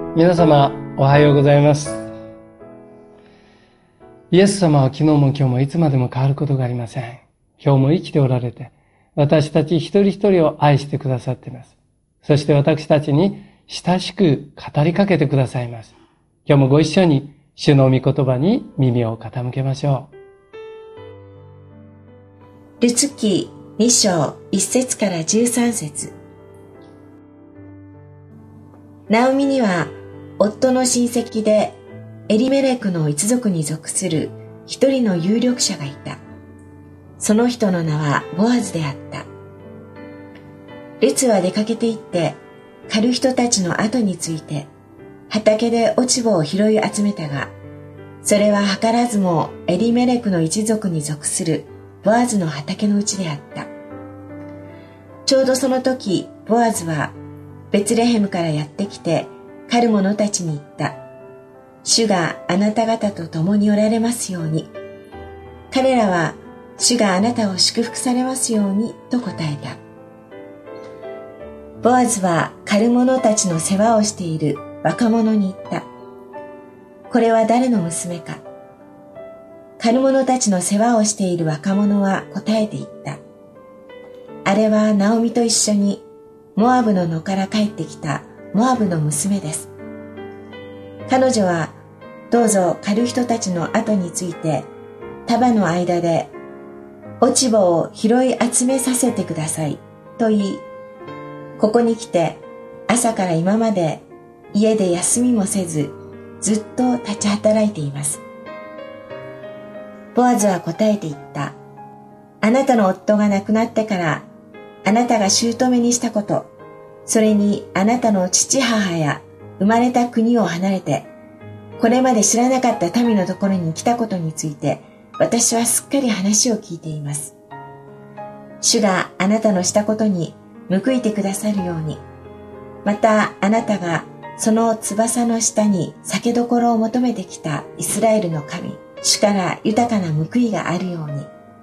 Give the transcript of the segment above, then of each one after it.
皆様おはようございます。イエス様は昨日も今日もいつまでも変わることがありません。今日も生きておられて、私たち一人一人を愛してくださっています。そして私たちに親しく語りかけてくださいます。今日もご一緒に主の御言葉に耳を傾けましょう。ルツ記2章1節から13節。ナオミには夫の親戚でエリメレクの一族に属する一人の有力者がいた。その人の名はボアズであった。ルツは出かけて行って狩る人たちの後について畑で落ち葉を拾い集めたが、それは図らずもエリメレクの一族に属するボアズの畑のうちであった。ちょうどその時、ボアズはベツレヘムからやってきて狩る者たちに言った。主があなた方と共におられますように。彼らは主があなたを祝福されますようにと答えた。ボアズは狩る者たちの世話をしている若者に言った。これは誰の娘か。狩る者たちの世話をしている若者は答えて言った。あれはナオミと一緒にモアブの野から帰ってきたモアブの娘です。彼女はどうぞ狩る人たちの後について束の間で落ち葉を拾い集めさせてくださいと言い、ここに来て朝から今まで家で休みもせずずっと立ち働いています。ボアズは答えて言った。あなたの夫が亡くなってからあなたが姑にしたこと、それにあなたの父母や生まれた国を離れてこれまで知らなかった民のところに来たことについて私はすっかり話を聞いています。主があなたのしたことに報いてくださるように、またあなたがその翼の下に酒どころを求めてきたイスラエルの神、主から豊かな報いがあるように。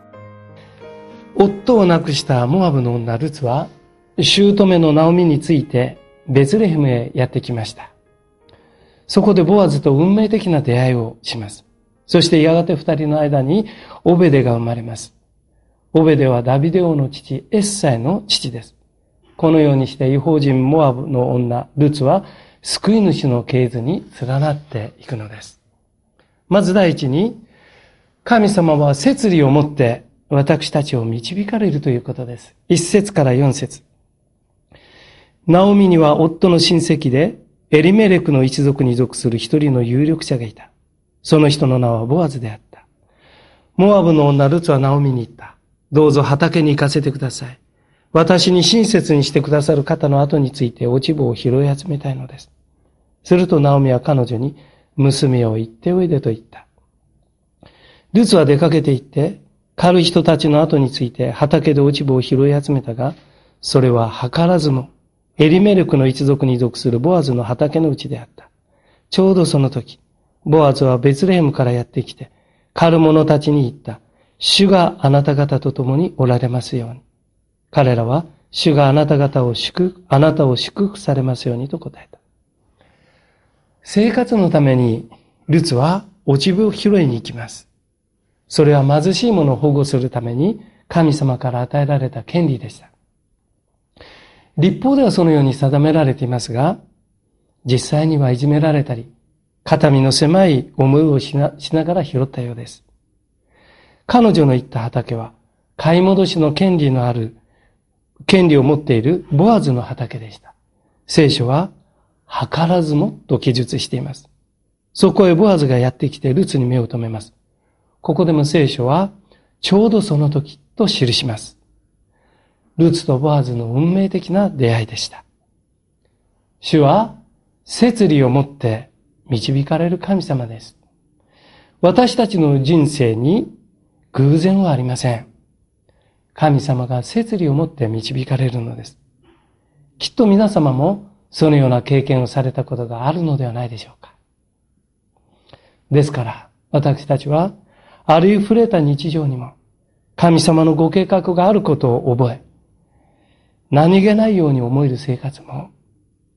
夫を亡くしたモアブの女ルツは、姑のナオミについてベツレヘムへやってきました。そこでボアズと運命的な出会いをします。そしてやがて二人の間にオベデが生まれます。オベデはダビデ王の父エッサイの父です。このようにして異邦人モアブの女ルツは救い主の系図に連なっていくのです。まず第一に、神様は摂理をもって私たちを導かれるということです。1節から4節。ナオミには夫の親戚でエリメレクの一族に属する一人の有力者がいた。その人の名はボアズであった。モアブの女ルツはナオミに言った。どうぞ畑に行かせてください。私に親切にしてくださる方の後について落ち葉を拾い集めたいのです。するとナオミは彼女に、娘を行っておいでと言った。ルツは出かけて行って、狩る人たちの後について畑で落ち葉を拾い集めたが、それは図らずもエリメレクの一族に属するボアズの畑のうちであった。ちょうどその時、ボアズはベツレヘムからやってきて、狩る者たちに言った。主があなた方と共におられますように。彼らは、主があなたを祝福されますようにと答えた。生活のために、ルツは落ち葉を拾いに行きます。それは貧しい者を保護するために、神様から与えられた権利でした。律法ではそのように定められていますが、実際にはいじめられたり、肩身の狭い思いをしながら拾ったようです。彼女の言った畑は、買い戻しの権利を持っているボアズの畑でした。聖書は、図らずもと記述しています。そこへボアズがやってきてルツに目を留めます。ここでも聖書は、ちょうどその時と記します。ルツとボアズの運命的な出会いでした。主は、摂理をもって導かれる神様です。私たちの人生に偶然はありません。神様が摂理をもって導かれるのです。きっと皆様もそのような経験をされたことがあるのではないでしょうか。ですから、私たちは、ありふれた日常にも、神様のご計画があることを覚え、何気ないように思える生活も、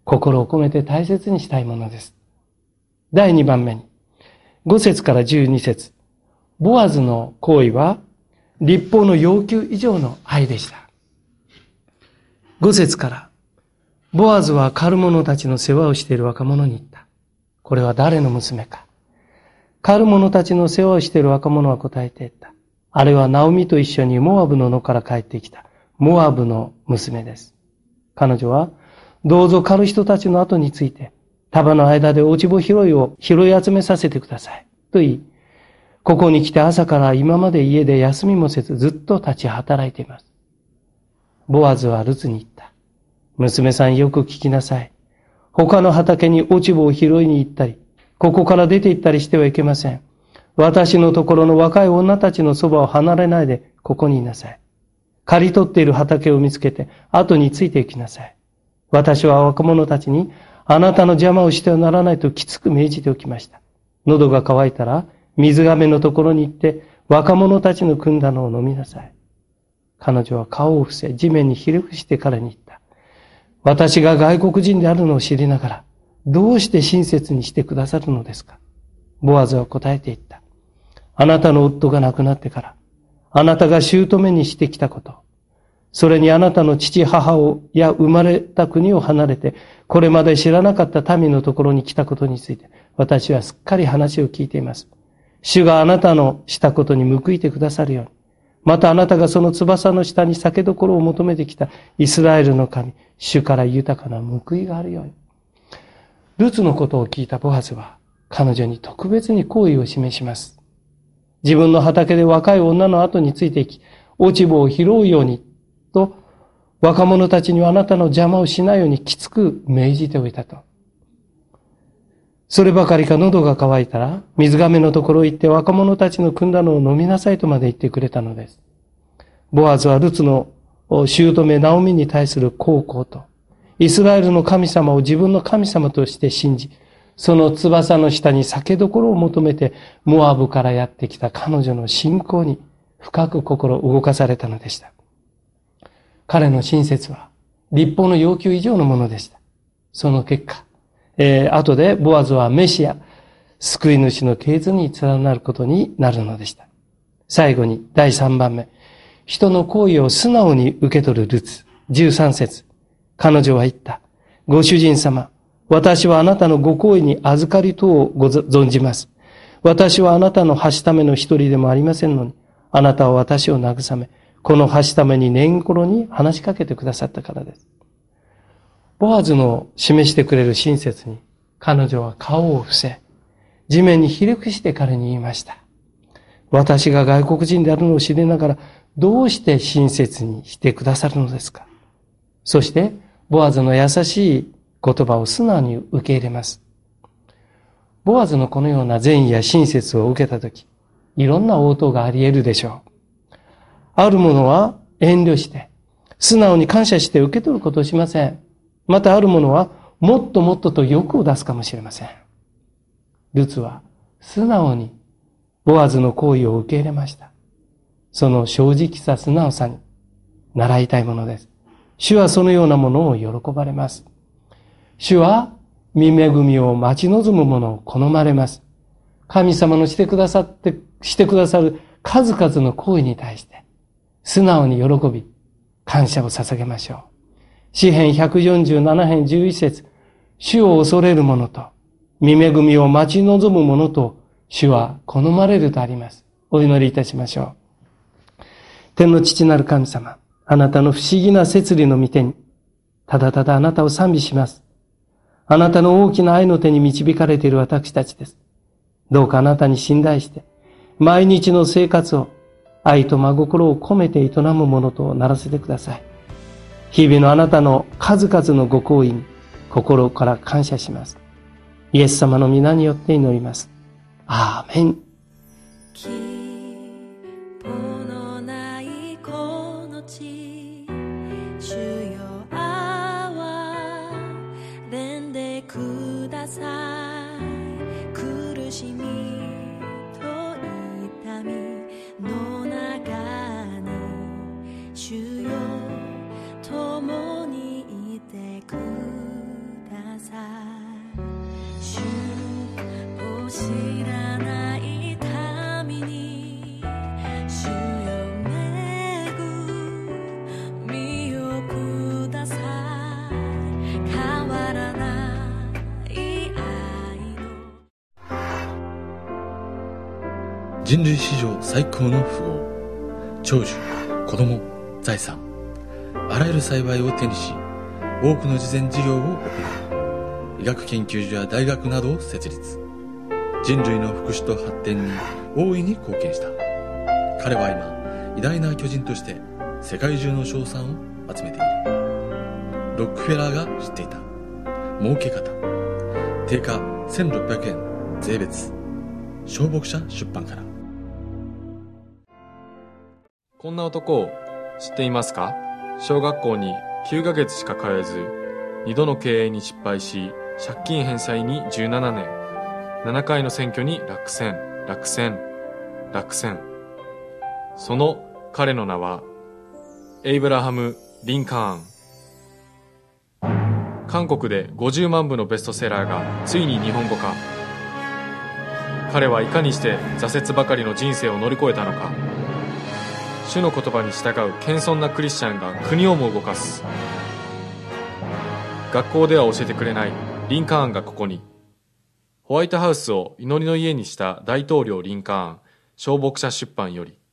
心を込めて大切にしたいものです。第2番目に、5節から12節、ボアズの行為は律法の要求以上の愛でした。5節から、ボアズは狩る者たちの世話をしている若者に言った。これは誰の娘か。狩る者たちの世話をしている若者は答えて言った。あれはナオミと一緒にモアブの野から帰ってきたモアブの娘です。彼女は、どうぞ狩る人たちの後について、束の間で落ち穂拾いを拾い集めさせてください。と言い、ここに来て朝から今まで家で休みもせずずっと立ち働いています。ボアズはルツに言った。娘さんよく聞きなさい。他の畑に落ち穂を拾いに行ったり、ここから出て行ったりしてはいけません。私のところの若い女たちのそばを離れないでここにいなさい。刈り取っている畑を見つけて後について行きなさい。私は若者たちにあなたの邪魔をしてはならないときつく命じておきました。喉が渇いたら水がめのところに行って若者たちの汲んだのを飲みなさい。彼女は顔を伏せ地面にひれ伏して彼に言った。私が外国人であるのを知りながらどうして親切にしてくださるのですか。ボアズは答えて言った。あなたの夫が亡くなってから、あなたが姑にしてきたこと、それにあなたの父母や生まれた国を離れて、これまで知らなかった民のところに来たことについて、私はすっかり話を聞いています。主があなたのしたことに報いてくださるように、またあなたがその翼の下に酒どころを求めてきたイスラエルの神、主から豊かな報いがあるように。ルツのことを聞いたボアズは、彼女に特別に好意を示します。自分の畑で若い女の後についていき、落ち穂を拾うようにと、若者たちにはあなたの邪魔をしないようにきつく命じておいたと。そればかりか喉が渇いたら、水がめのところへ行って若者たちの汲んだのを飲みなさいとまで言ってくれたのです。ボアズはルツの姑ナオミに対する孝行と、イスラエルの神様を自分の神様として信じ、その翼の下に酒どころを求めてモアブからやってきた彼女の信仰に深く心動かされたのでした。彼の親切は律法の要求以上のものでした。その結果、後でボアズはメシア、救い主の系図に連なることになるのでした。最後に第3番目、人の行為を素直に受け取るルツ。13節、彼女は言った。ご主人様、私はあなたのご好意に預かりとを存じます。私はあなたのはしための一人でもありませんのに、あなたは私を慰め、このはしために年頃に話しかけてくださったからです。ボアズの示してくれる親切に、彼女は顔を伏せ、地面にひれ伏して彼に言いました。私が外国人であるのを知りながら、どうして親切にしてくださるのですか。そして、ボアズの優しい言葉を素直に受け入れます。ボアズのこのような善意や親切を受けたとき、いろんな応答があり得るでしょう。ある者は遠慮して、素直に感謝して受け取ることをしません。またある者はもっともっとと欲を出すかもしれません。ルツは素直にボアズの行為を受け入れました。その正直さ素直さに習いたいものです。主はそのようなものを喜ばれます。主は御恵みを待ち望むものを好まれます。神様のしてくださる数々の行為に対して素直に喜び感謝を捧げましょう。詩編147編11節、主を恐れる者と御恵みを待ち望む者と主は好まれるとあります。お祈りいたしましょう。天の父なる神様、あなたの不思議な摂理の御手にただただあなたを賛美します。あなたの大きな愛の手に導かれている私たちです。どうかあなたに信頼して、毎日の生活を愛と真心を込めて営むものとならせてください。日々のあなたの数々のご厚意に心から感謝します。イエス様の皆によって祈ります。アーメン。 苦しみと痛みの中に主よ共にいてくださ主を知らない民に主よ恵みをください変わらない愛の人類史上最高の富豪、長寿、子供、財産、あらゆる幸いを手にし、多くの慈善事業を行い、医学研究所や大学などを設立。人類の福祉と発展に大いに貢献した。彼は今、偉大な巨人として世界中の称賛を集めている。ロックフェラーが知っていた儲け方。定価1600円税別。小牧者出版から。 こんな男を知っていますか？小学校に9ヶ月しか通えず、2度の経営に失敗し、借金返済に17年、7回の選挙に落選。その彼の名は、エイブラハム・リンカーン。韓国で50万部のベストセラーがついに日本語化。彼はいかにして挫折ばかりの人生を乗り越えたのか。主の言葉に従う謙遜なクリスチャンが国をも動かす。学校では教えてくれないリンカーンがここに。ホワイトハウスを祈りの家にした大統領リンカーン、小牧者出版より。